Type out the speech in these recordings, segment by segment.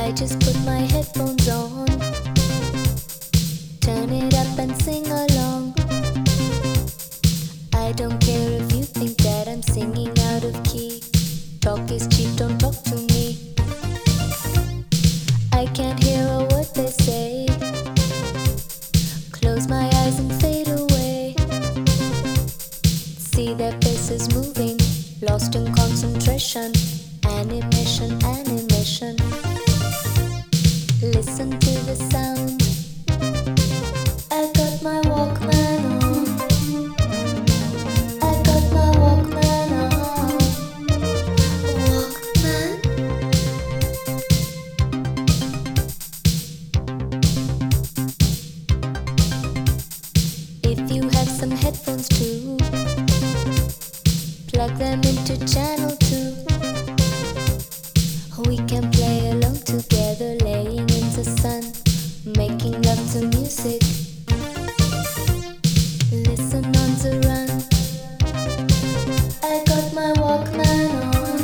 I just put my headphones on, turn it up and sing along. I don't care if you think that I'm singing out of key. Talk is cheap, don't talk to me. I can't hear a word they say. Close my eyes and fade away. See their faces moving, lost in concentration. Animation, animation. Listen to the sound. I got my Walkman on. I got my Walkman on. Walkman. If you have some headphones too, plug them into channel 2. We can play along together, laying in the sun, making love to music. Listen on the run. I got my Walkman on.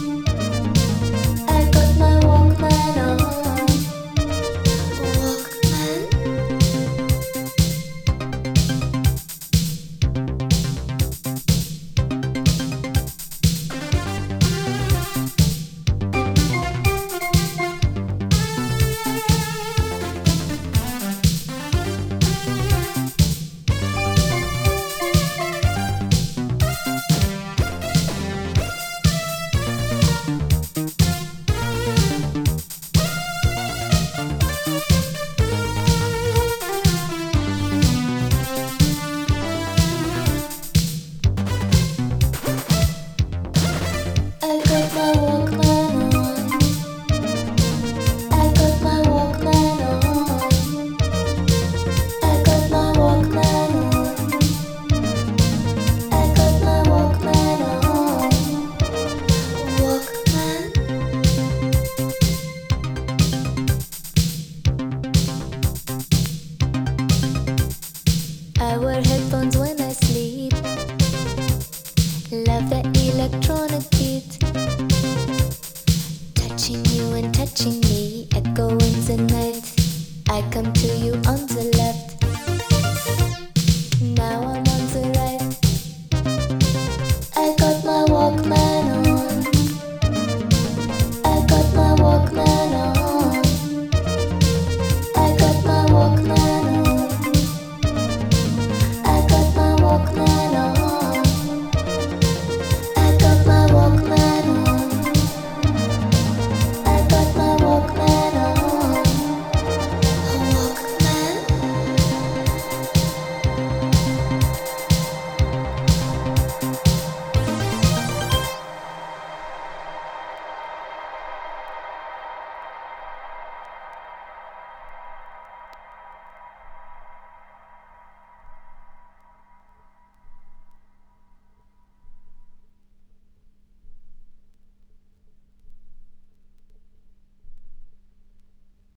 I got my Walkman on. Walkman. I wear headphones when I sleep. Love the electronic beat. Touching you and touching me, echo in the night. I come to you